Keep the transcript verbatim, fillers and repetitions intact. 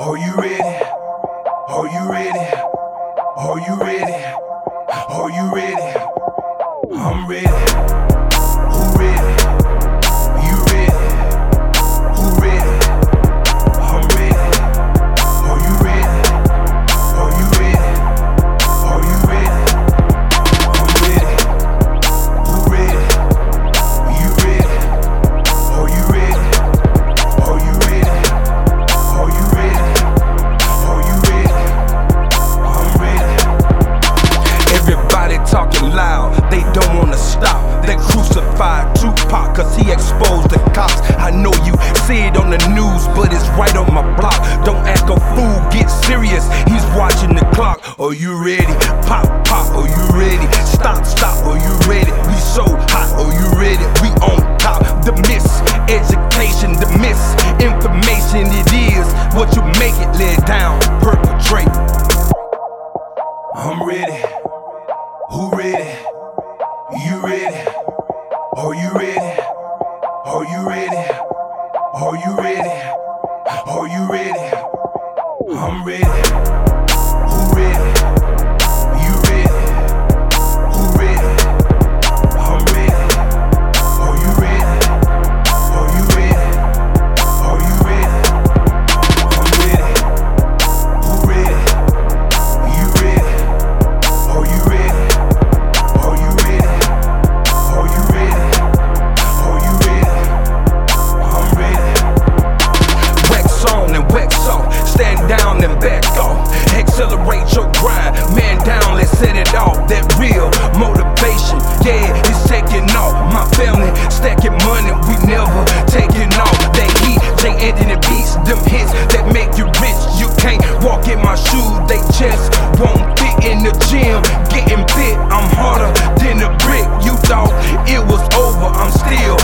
Are you ready? Are you ready? Are you ready? Are you ready? I'm ready. Who ready? You ready? Who ready? I'm ready. Are you ready? Are you ready? Are you ready? I'm ready. Who ready? You ready? Are you ready? Are you ready? Are you ready? Are you ready? I'm ready. Everybody talking loud, they don't wanna stop. They crucified Tupac cause he exposed the cops. I know you see it on the news, but it's right on my block. Don't act a fool, get serious, he's watching the clock. Are you ready? Pop, pop, are you ready? Stop, stop, are you ready? We so hot, are you ready? We on top. The miseducation, the misinformation, it is what you make it, lay it down, perpetrate. I'm ready. Who ready? You ready? Are you ready? Are you ready? Are you ready? Are you ready? I'm ready. Who ready? You ready? Who ready? I'm ready. Are you ready? Are you ready? Are you ready? I'm ready. Who ready? You ready? Are you ready? Are you ready? Are you ready? Are you ready? I'm ready. Wax on and wax off, stand down and back off. Accelerate your grind, man down, let's set it off. That real motivation, yeah, it's taking off. My family stacking money, we never taking off. That heat, J. Anthony beats, them hits that make you rich. You can't walk in my shoes, they just won't fit in the gym. Getting fit, I'm harder than a brick. You thought it was over, I'm still